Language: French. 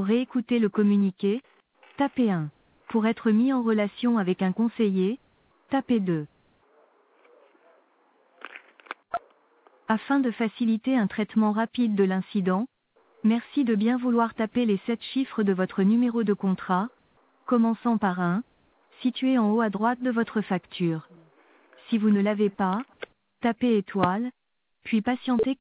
réécouter le communiqué, tapez 1. Pour être mis en relation avec un conseiller, tapez 2. Afin de faciliter un traitement rapide de l'incident, merci de bien vouloir taper les 7 chiffres de votre numéro de contrat, commençant par 1, situé en haut à droite de votre facture. Si vous ne l'avez pas, tapez étoile, puis patientez.